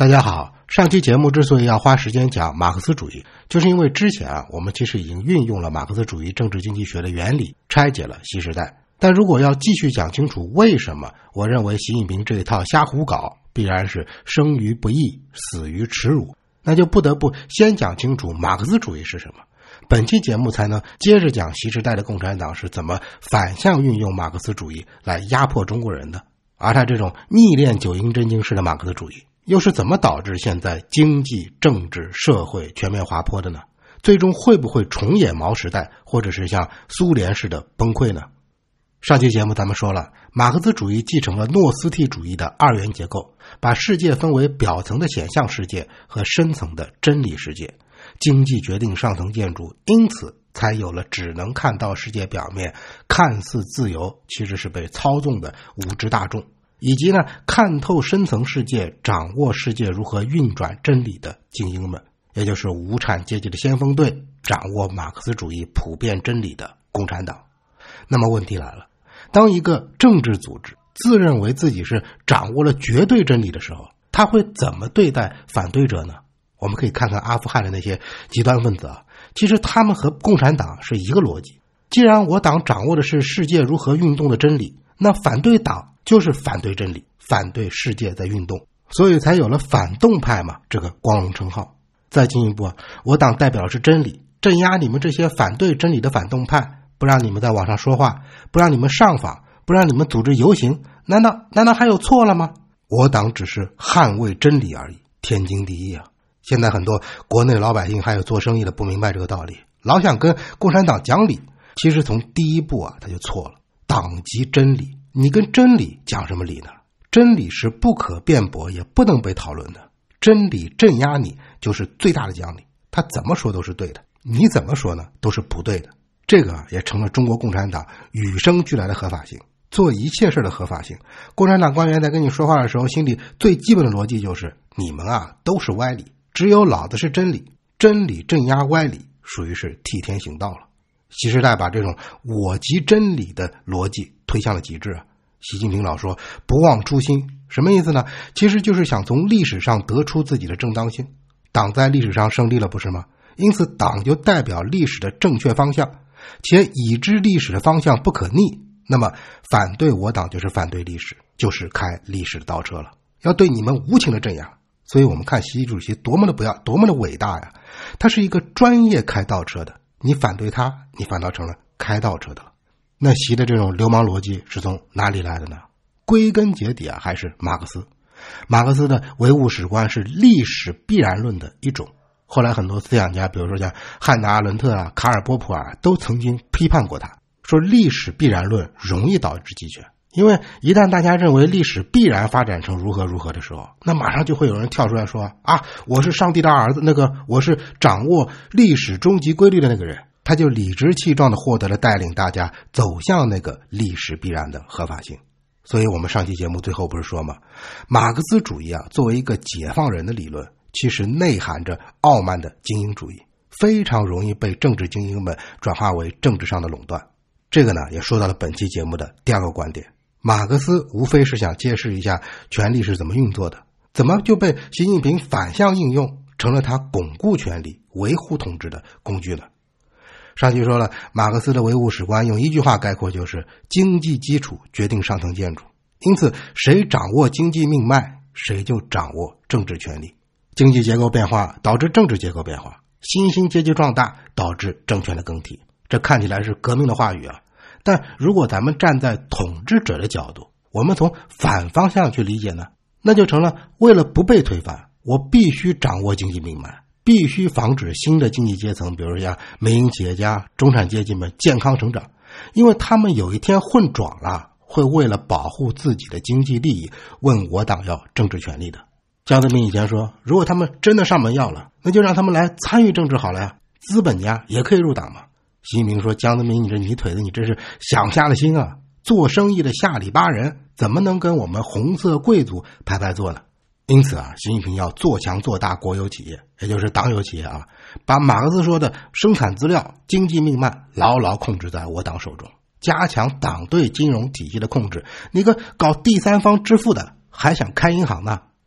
大家好，上期节目之所以要花时间讲马克思主义，就是因为之前我们其实已经运用了马克思主义政治经济学的原理，拆解了新时代。但如果要继续讲清楚为什么，我认为习近平这一套瞎胡搞必然是生于不义，死于耻辱，那就不得不先讲清楚马克思主义是什么。本期节目才能接着讲新时代的共产党是怎么反向运用马克思主义来压迫中国人的，而他这种逆练九阴真经式的马克思主义又是怎么导致现在经济、政治、社会全面滑坡的呢？最终会不会重演毛时代，或者是像苏联式的崩溃呢？上期节目咱们说了，马克思主义继承了诺斯替主义的二元结构，把世界分为表层的显象世界和深层的真理世界。经济决定上层建筑，因此才有了只能看到世界表面，看似自由，其实是被操纵的无知大众。以及呢，看透深层世界，掌握世界如何运转真理的精英们，也就是无产阶级的先锋队，掌握马克思主义普遍真理的共产党。那么问题来了，当一个政治组织自认为自己是掌握了绝对真理的时候，他会怎么对待反对者呢？我们可以看看阿富汗的那些极端分子啊，其实他们和共产党是一个逻辑。既然我党掌握的是世界如何运动的真理，那反对党就是反对真理，反对世界在运动，所以才有了反动派嘛这个光荣称号。再进一步啊，我党代表的是真理，镇压你们这些反对真理的反动派，不让你们在网上说话，不让你们上访，不让你们组织游行，难道还有错了吗？我党只是捍卫真理而已，天经地义啊。现在很多国内老百姓还有做生意的不明白这个道理，老想跟共产党讲理，其实从第一步啊他就错了。党即真理，你跟真理讲什么理呢？真理是不可辩驳也不能被讨论的，真理镇压你就是最大的奖励，他怎么说都是对的，你怎么说呢都是不对的。这个也成了中国共产党与生俱来的合法性，做一切事的合法性。共产党官员在跟你说话的时候，心里最基本的逻辑就是你们啊都是歪理，只有老子是真理，真理镇压歪理，属于是替天行道了。习时代把这种我即真理的逻辑推向了极致啊。习近平老说不忘初心，什么意思呢？其实就是想从历史上得出自己的正当性。党在历史上胜利了不是吗？因此党就代表历史的正确方向，且已知历史的方向不可逆，那么反对我党就是反对历史，就是开历史的倒车了，要对你们无情的镇压。所以我们看习主席多么的不要，多么的伟大呀！他是一个专业开倒车的，你反对他，你反倒成了开倒车的了。那习的这种流氓逻辑是从哪里来的呢？归根结底啊，还是马克思。马克思的唯物史观是历史必然论的一种。后来很多思想家，比如说像汉娜·阿伦特啊、卡尔波普啊，都曾经批判过他，说历史必然论容易导致极权。因为一旦大家认为历史必然发展成如何如何的时候，那马上就会有人跳出来说啊，我是上帝的儿子，我是掌握历史终极规律的那个人，他就理直气壮地获得了带领大家走向那个历史必然的合法性。所以我们上期节目最后不是说吗？马克思主义啊，作为一个解放人的理论，其实内含着傲慢的精英主义，非常容易被政治精英们转化为政治上的垄断。这个呢，也说到了本期节目的第二个观点。马克思无非是想揭示一下权力是怎么运作的，怎么就被习近平反向应用，成了他巩固权力、维护统治的工具了。上期说了，马克思的唯物史观用一句话概括，就是经济基础决定上层建筑，因此谁掌握经济命脉，谁就掌握政治权力。经济结构变化导致政治结构变化，新兴阶级壮大导致政权的更替。这看起来是革命的话语啊，但如果咱们站在统治者的角度，我们从反方向去理解呢，那就成了为了不被推翻，我必须掌握经济命脉，必须防止新的经济阶层，比如像民营企业家、中产阶级们健康成长，因为他们有一天混壮了，会为了保护自己的经济利益问我党要政治权利的。江泽民以前说，如果他们真的上门要了，那就让他们来参与政治好了呀，资本家也可以入党嘛。习近平说，江泽民你这泥腿子，你真是想瞎了心啊，做生意的下里巴人怎么能跟我们红色贵族排排坐呢？因此啊，习近平要做强做大国有企业，也就是党有企业啊，把马克思说的生产资料、经济命脉牢牢控制在我党手中，加强党对金融体系的控制。你个搞第三方支付的还想开银行呢？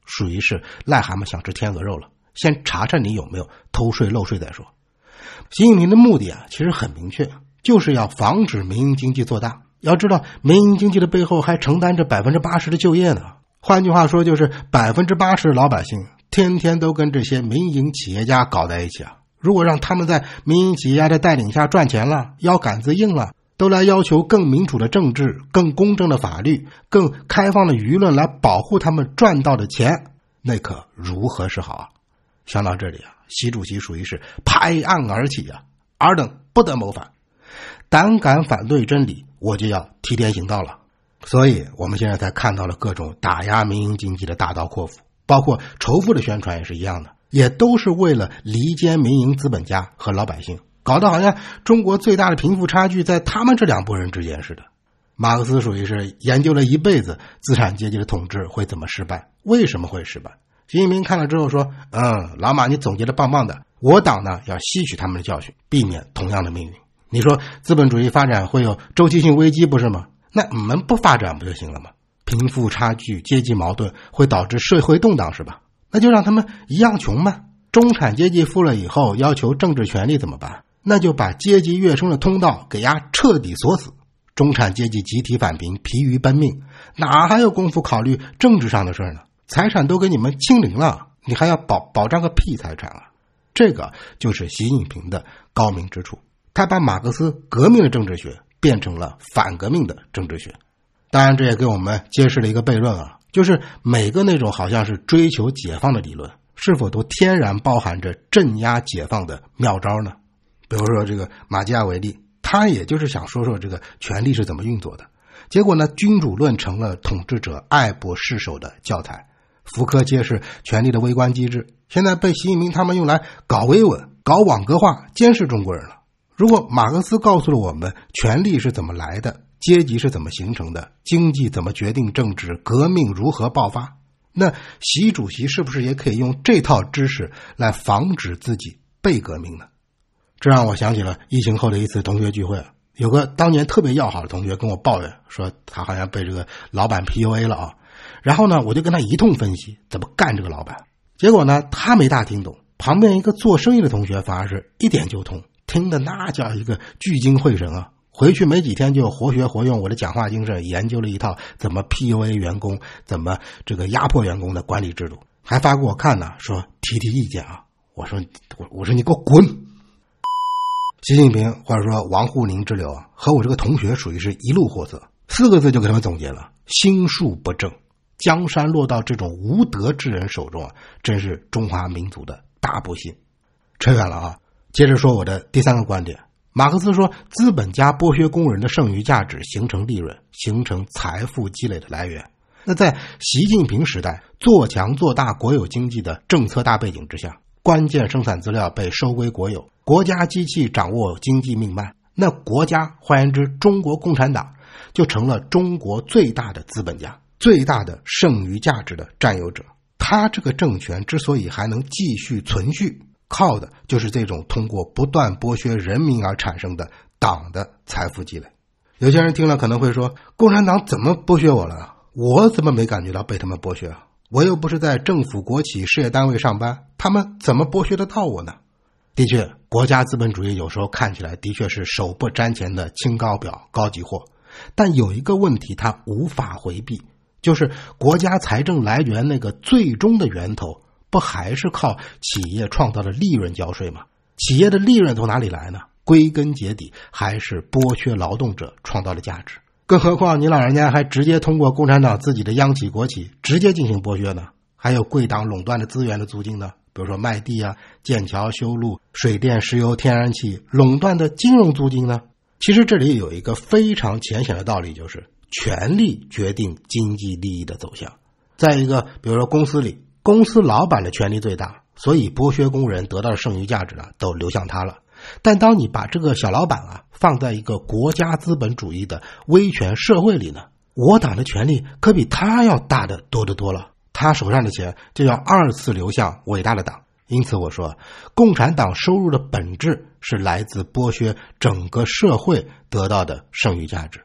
属于是癞蛤蟆想吃天鹅肉了，先查查你有没有偷税漏税再说。习近平的目的其实很明确，就是要防止民营经济做大。要知道民营经济的背后还承担着 80% 的就业呢。换句话说，就是 80% 的老百姓天天都跟这些民营企业家搞在一起如果让他们在民营企业家的带领下赚钱了，腰杆子硬了，都来要求更民主的政治、更公正的法律、更开放的舆论来保护他们赚到的钱，那可如何是好想到这里习主席属于是拍案而起尔等不得谋反，胆敢反对真理，我就要提点行道了。所以我们现在才看到了各种打压民营经济的大刀阔斧，包括仇富的宣传也是一样的，也都是为了离间民营资本家和老百姓，搞得好像中国最大的贫富差距在他们这两拨人之间似的。马克思属于是研究了一辈子资产阶级的统治会怎么失败，为什么会失败。习近平看了之后说，老马你总结的棒棒的，我党呢要吸取他们的教训，避免同样的命运。你说资本主义发展会有周期性危机不是吗？那我们不发展不就行了吗？贫富差距、阶级矛盾会导致社会动荡是吧？那就让他们一样穷嘛。中产阶级富了以后要求政治权利怎么办？那就把阶级跃升的通道给彻底锁死。中产阶级集体返贫，疲于奔命，哪还有功夫考虑政治上的事呢？财产都给你们清零了，你还要保障个屁财产这个就是习近平的高明之处，他把马克思革命的政治学变成了反革命的政治学。当然这也给我们揭示了一个悖论就是每个那种好像是追求解放的理论，是否都天然包含着镇压解放的妙招呢？比如说这个马基雅维利，他也就是想说说这个权力是怎么运作的，结果呢君主论成了统治者爱博释手的教材，福柯揭示权力的微观机制，现在被习近平他们用来搞维稳、搞网格化，监视中国人了。如果马克思告诉了我们权力是怎么来的，阶级是怎么形成的，经济怎么决定政治，革命如何爆发，那习主席是不是也可以用这套知识来防止自己被革命呢？这让我想起了疫情后的一次同学聚会，有个当年特别要好的同学跟我抱怨说他好像被这个老板 PUA 了然后呢我就跟他一通分析怎么干这个老板，结果呢他没大听懂，旁边一个做生意的同学反而是一点就通，听得那叫一个聚精会神回去没几天就活学活用我的讲话精神，研究了一套怎么 PUA 员工，怎么这个压迫员工的管理制度，还发给我看呢，说提意见我说你给我滚。习近平或者说王沪宁之流和我这个同学属于是一路货色，4个字就给他们总结了：心术不正。江山落到这种无德之人手中真是中华民族的大不幸。扯远了接着说我的第3个观点。马克思说，资本家剥削工人的剩余价值，形成利润，形成财富积累的来源。那在习近平时代做强做大国有经济的政策大背景之下，关键生产资料被收归国有，国家机器掌握经济命脉，那国家换言之中国共产党就成了中国最大的资本家，最大的剩余价值的占有者。他这个政权之所以还能继续存续，靠的就是这种通过不断剥削人民而产生的党的财富积累。有些人听了可能会说，共产党怎么剥削我了？我怎么没感觉到被他们剥削我又不是在政府国企事业单位上班，他们怎么剥削得到我呢？的确，国家资本主义有时候看起来的确是手不沾钱的清高表高级货，但有一个问题它无法回避，就是国家财政来源那个最终的源头不还是靠企业创造的利润交税吗？企业的利润从哪里来呢？归根结底还是剥削劳动者创造的价值。更何况你老人家还直接通过共产党自己的央企国企直接进行剥削呢？还有贵党垄断的资源的租金呢？比如说卖地建桥修路、水电石油天然气垄断的金融租金呢？其实这里有一个非常浅显的道理，就是权力决定经济利益的走向。再一个，比如说公司里，公司老板的权力最大，所以剥削工人得到的剩余价值都流向他了。但当你把这个小老板放在一个国家资本主义的威权社会里呢，我党的权力可比他要大得多得多了，他手上的钱就要2次流向伟大的党。因此我说，共产党收入的本质是来自剥削整个社会得到的剩余价值。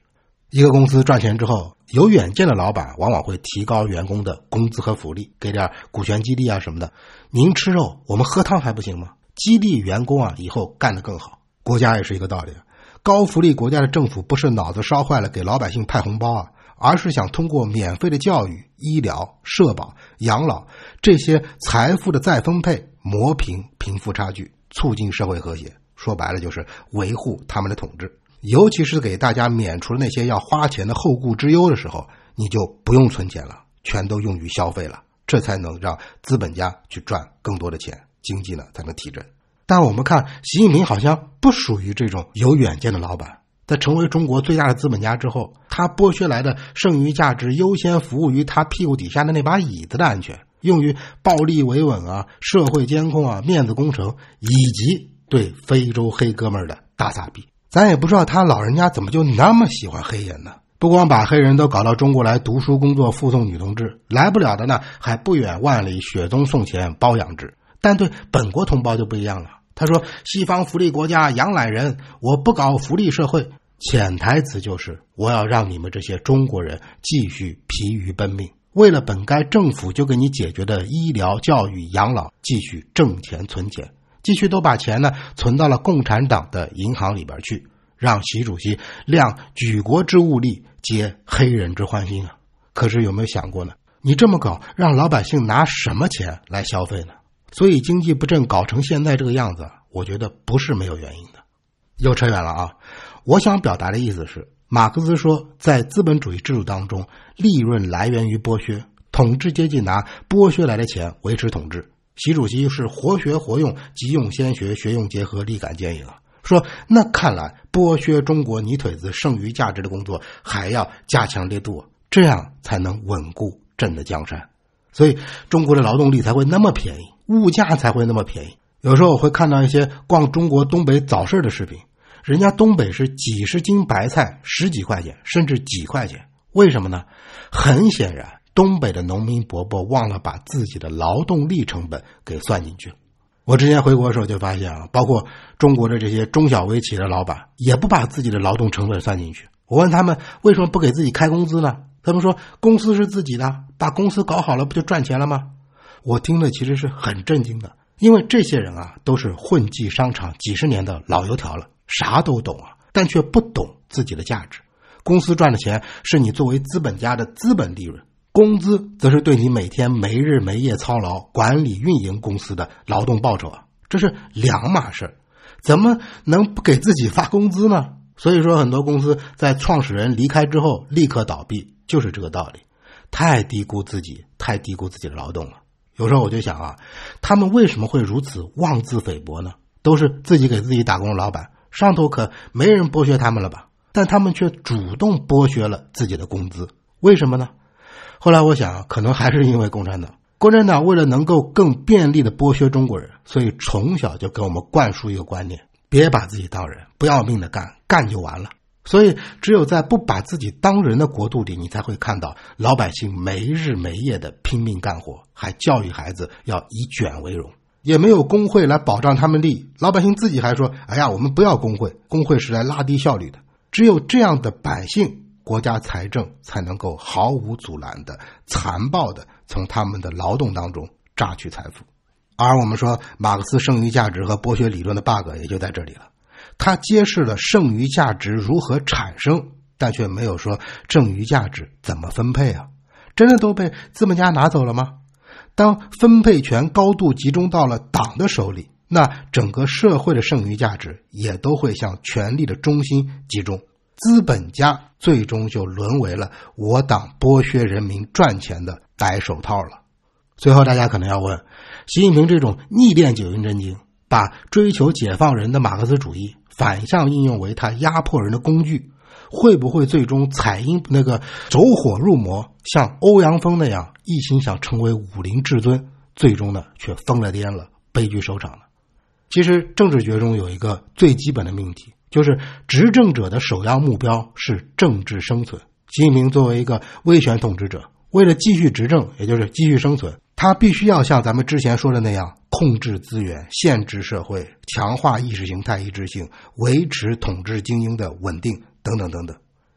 一个公司赚钱之后，有远见的老板往往会提高员工的工资和福利，给点股权激励啊什么的。您吃肉，我们喝汤还不行吗？激励员工啊，以后干得更好。国家也是一个道理，高福利国家的政府不是脑子烧坏了给老百姓派红包啊，而是想通过免费的教育、医疗、社保、养老这些财富的再分配，磨平贫富差距，促进社会和谐。说白了就是维护他们的统治。尤其是给大家免除了那些要花钱的后顾之忧的时候，你就不用存钱了，全都用于消费了，这才能让资本家去赚更多的钱，经济呢才能提振。但我们看习近平好像不属于这种有远见的老板，在成为中国最大的资本家之后，他剥削来的剩余价值优先服务于他屁股底下的那把椅子的安全，用于暴力维稳啊、社会监控啊、面子工程，以及对非洲黑哥们儿的大撒币。咱也不知道他老人家怎么就那么喜欢黑人呢？不光把黑人都搞到中国来读书工作附送女同志，来不了的呢还不远万里雪中送钱包养制。但对本国同胞就不一样了，他说西方福利国家养懒人，我不搞福利社会，潜台词就是我要让你们这些中国人继续疲于奔命，为了本该政府就给你解决的医疗、教育、养老继续挣钱存钱，继续都把钱呢存到了共产党的银行里边去，让习主席量举国之物力，接黑人之欢心啊！可是有没有想过呢？你这么搞，让老百姓拿什么钱来消费呢？所以经济不振搞成现在这个样子，我觉得不是没有原因的。又扯远了啊！我想表达的意思是，马克思说，在资本主义制度当中，利润来源于剥削，统治阶级拿剥削来的钱维持统治。习主席是活学活用，急用先学，学用结合，立竿见影啊！说那看来剥削中国泥腿子剩余价值的工作还要加强力度，这样才能稳固朕的江山。所以中国的劳动力才会那么便宜，物价才会那么便宜。有时候我会看到一些逛中国东北早市的视频，人家东北是几十斤白菜10几块钱，甚至几块钱。为什么呢？很显然东北的农民伯伯忘了把自己的劳动力成本给算进去了。我之前回国的时候就发现啊，包括中国的这些中小微企业的老板也不把自己的劳动成本算进去。我问他们为什么不给自己开工资呢？他们说公司是自己的，把公司搞好了不就赚钱了吗？我听了其实是很震惊的，因为这些人啊都是混迹商场几十年的老油条了，啥都懂啊，但却不懂自己的价值。公司赚的钱是你作为资本家的资本利润，工资则是对你每天没日没夜操劳管理运营公司的劳动报酬啊，这是两码事，怎么能不给自己发工资呢？所以说很多公司在创始人离开之后立刻倒闭，就是这个道理。太低估自己，太低估自己的劳动了。有时候我就想啊，他们为什么会如此妄自菲薄呢？都是自己给自己打工的老板，上头可没人剥削他们了吧？但他们却主动剥削了自己的工资，为什么呢？后来我想，可能还是因为共产党。共产党为了能够更便利的剥削中国人，所以从小就给我们灌输一个观念，别把自己当人，不要命的干，干就完了。所以只有在不把自己当人的国度里，你才会看到老百姓没日没夜的拼命干活，还教育孩子要以卷为荣，也没有工会来保障他们利益。老百姓自己还说，哎呀，我们不要工会，工会是来拉低效率的。只有这样的百姓，国家财政才能够毫无阻拦的残暴的从他们的劳动当中榨取财富。而我们说马克思剩余价值和剥削理论的 bug 也就在这里了，他揭示了剩余价值如何产生，但却没有说剩余价值怎么分配啊？真的都被资本家拿走了吗？当分配权高度集中到了党的手里，那整个社会的剩余价值也都会向权力的中心集中，资本家最终就沦为了我党剥削人民赚钱的白手套了。最后大家可能要问，习近平这种逆练九阴真经，把追求解放人的马克思主义反向应用为他压迫人的工具，会不会最终踩那个走火入魔，像欧阳锋那样一心想成为武林至尊，最终呢却疯了癫了，悲剧收场了？其实政治学中有一个最基本的命题，就是执政者的首要目标是政治生存。习近平作为一个威权统治者，为了继续执政，也就是继续生存，他必须要像咱们之前说的那样，控制资源，限制社会，强化意识形态一致性，维持统治精英的稳定等等等等。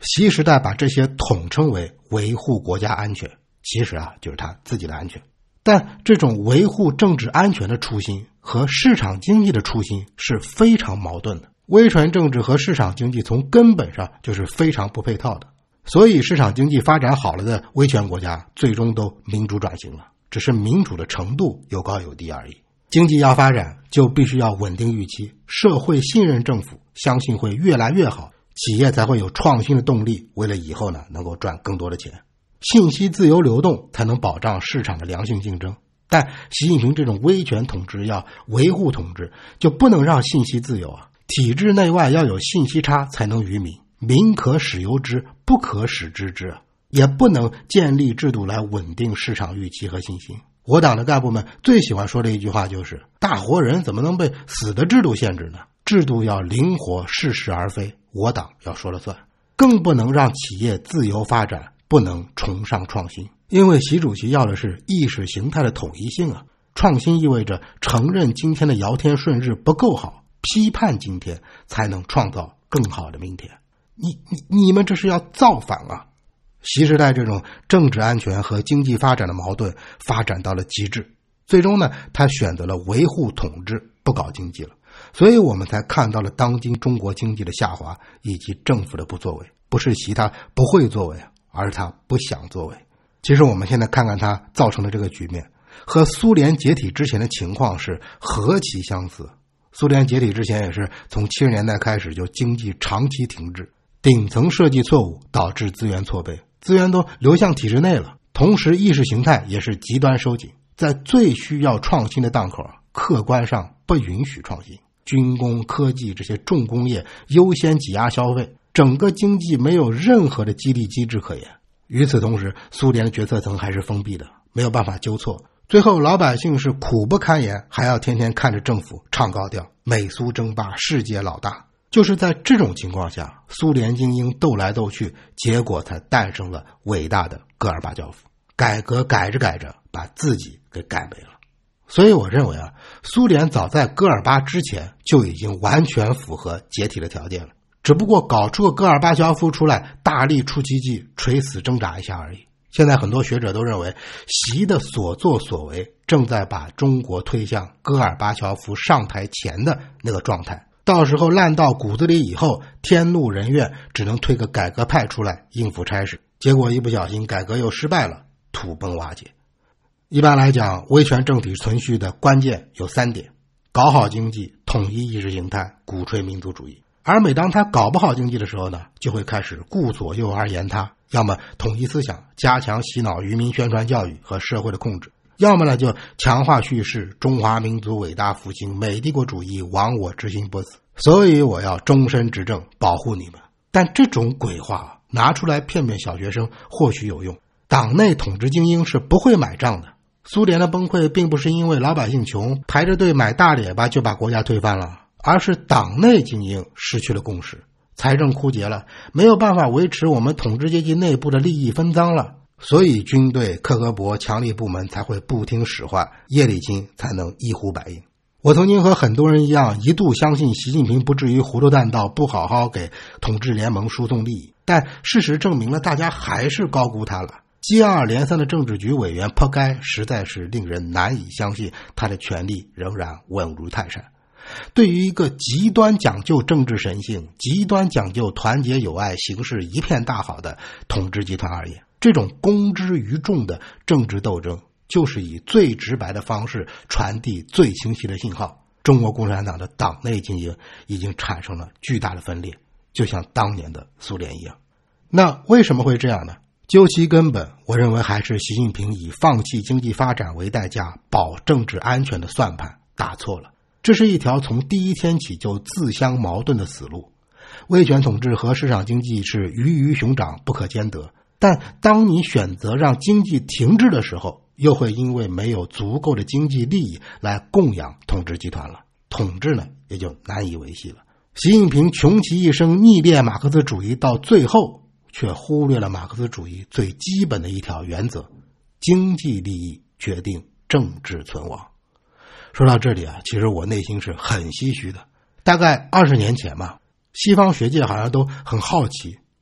习时代把这些统称为维护国家安全，其实就是他自己的安全。但这种维护政治安全的初心和市场经济的初心是非常矛盾的。威权政治和市场经济从根本上就是非常不配套的，所以市场经济发展好了的威权国家最终都民主转型了，只是民主的程度有高有低而已。经济要发展就必须要稳定预期，社会信任政府，相信会越来越好，企业才会有创新的动力，为了以后呢能够赚更多的钱。信息自由流动才能保障市场的良性竞争。但习近平这种威权统治要维护统治，就不能让信息自由体制内外要有信息差才能于民，民可使由之，不可使知之，也不能建立制度来稳定市场预期和信心。我党的干部们最喜欢说的一句话就是，大活人怎么能被死的制度限制呢？制度要灵活，适时而非，我党要说了算。更不能让企业自由发展，不能崇尚创新。因为习主席要的是意识形态的统一性创新意味着承认今天的尧天顺日不够好，批判今天才能创造更好的明天。你们这是要造反习时代这种政治安全和经济发展的矛盾发展到了极致，最终呢，他选择了维护统治，不搞经济了。所以我们才看到了当今中国经济的下滑以及政府的不作为，不是习他不会作为，而是他不想作为。其实我们现在看看他造成的这个局面，和苏联解体之前的情况是何其相似。苏联解体之前也是从70年代开始就经济长期停滞，顶层设计错误导致资源错配，资源都流向体制内了，同时意识形态也是极端收紧，在最需要创新的档口，客观上不允许创新。军工、科技这些重工业优先挤压消费，整个经济没有任何的激励机制可言。与此同时，苏联的决策层还是封闭的，没有办法纠错，最后老百姓是苦不堪言，还要天天看着政府唱高调，美苏争霸，世界老大。就是在这种情况下，苏联精英斗来斗去，结果才诞生了伟大的戈尔巴乔夫。改革改着改着，把自己给改没了。所以我认为苏联早在戈尔巴之前就已经完全符合解体的条件了，只不过搞出个戈尔巴乔夫出来，大力出奇迹，垂死挣扎一下而已。现在很多学者都认为，习的所作所为正在把中国推向戈尔巴乔夫上台前的那个状态，到时候烂到骨子里以后，天怒人怨，只能推个改革派出来应付差事，结果一不小心改革又失败了，土崩瓦解。一般来讲，威权政体存续的关键有3点：搞好经济，统一意识形态，鼓吹民族主义。而每当他搞不好经济的时候呢，就会开始顾左右而言他，要么统一思想，加强洗脑愚民宣传教育和社会的控制，要么呢就强化叙事，中华民族伟大复兴，美帝国主义亡我之心不死，所以我要终身执政，保护你们。但这种鬼话拿出来骗骗小学生或许有用，党内统治精英是不会买账的。苏联的崩溃并不是因为老百姓穷，排着队买大列巴就把国家推翻了，而是党内精英失去了共识，财政枯竭了，没有办法维持我们统治阶级内部的利益分赃了，所以军队、KGB、强力部门才会不听使唤，叶利钦才能一呼百应。我曾经和很多人一样，一度相信习近平不至于糊涂蛋到不好好给统治联盟输送利益，但事实证明了大家还是高估他了。接二连三的政治局委员扑街，实在是令人难以相信他的权力仍然稳如泰山。对于一个极端讲究政治神性、极端讲究团结友爱、形势一片大好的统治集团而言，这种公之于众的政治斗争就是以最直白的方式传递最清晰的信号。中国共产党的党内精英已经产生了巨大的分裂，就像当年的苏联一样。那为什么会这样呢？究其根本，我认为还是习近平以放弃经济发展为代价保政治安全的算盘打错了。这是一条从第一天起就自相矛盾的死路。威权统治和市场经济是鱼与熊掌，不可兼得，但当你选择让经济停滞的时候，又会因为没有足够的经济利益来供养统治集团了，统治呢也就难以维系了。习近平穷其一生逆练马克思主义，到最后却忽略了马克思主义最基本的一条原则：经济利益决定政治存亡。说到这里其实我内心是很唏嘘的。大概20年前嘛，西方学界好像都很好奇，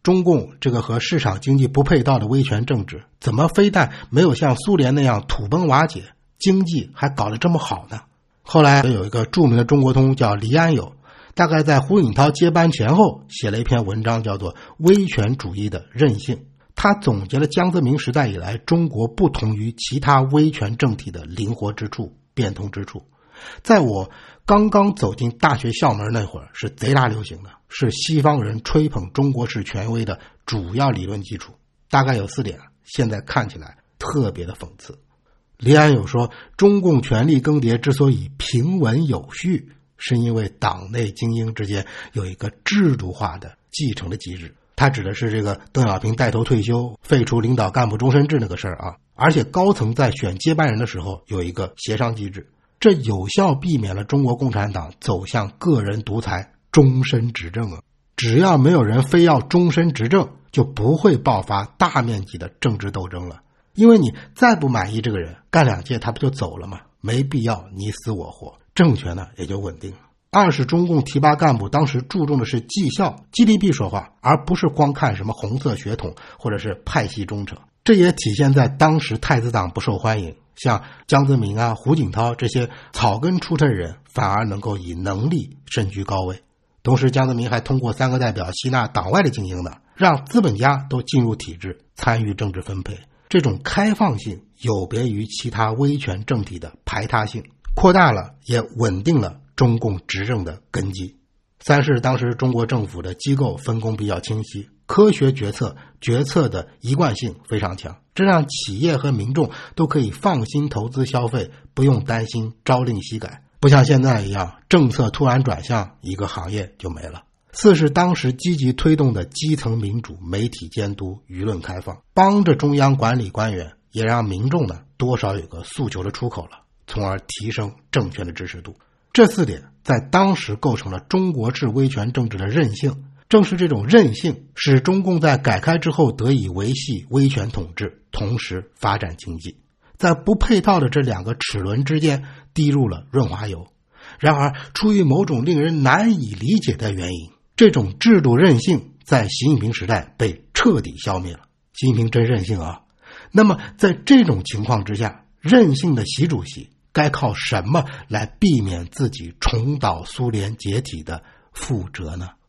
中共这个和市场经济不配套的威权政治，怎么非但没有像苏联那样土崩瓦解，经济还搞得这么好呢？后来有一个著名的中国通叫黎安友，大概在胡锦涛接班前后写了一篇文章，叫做《威权主义的韧性》。他总结了江泽民时代以来中国不同于其他威权政体的灵活之处、变通之处。在我刚刚走进大学校门那会儿，是贼拉流行的，是西方人吹捧中国式权威的主要理论基础。大概有4点，现在看起来特别的讽刺。黎安友说，中共权力更迭之所以平稳有序，是因为党内精英之间有一个制度化的继承的机制。他指的是这个邓小平带头退休，废除领导干部终身制那个事儿啊。而且高层在选接班人的时候有一个协商机制，这有效避免了中国共产党走向个人独裁、终身执政啊。只要没有人非要终身执政，就不会爆发大面积的政治斗争了。因为你再不满意这个人，干2届他不就走了吗？没必要你死我活，政权呢也就稳定了。二是中共提拔干部当时注重的是绩效 GDP 说话，而不是光看什么红色血统或者是派系忠诚。这也体现在当时太子党不受欢迎，像江泽民啊、胡锦涛这些草根出身人反而能够以能力身居高位。同时江泽民还通过3个代表吸纳党外的精英的，让资本家都进入体制参与政治分配。这种开放性有别于其他威权政体的排他性，扩大了也稳定了中共执政的根基。3是当时中国政府的机构分工比较清晰，科学决策的一贯性非常强，这让企业和民众都可以放心投资消费，不用担心朝令夕改，不像现在一样政策突然转向，一个行业就没了。4是当时积极推动的基层民主、媒体监督、舆论开放，帮着中央管理官员，也让民众呢多少有个诉求的出口了，从而提升政权的支持度。这4点在当时构成了中国式威权政治的韧性。正是这种韧性使中共在改开之后得以维系威权统治，同时发展经济。在不配套的这2个齿轮之间滴入了润滑油。然而出于某种令人难以理解的原因，这种制度韧性在习近平时代被彻底消灭了。习近平真任性啊！那么在这种情况之下，任性的习主席该靠什么来避免自己重蹈苏联解体的覆辙呢？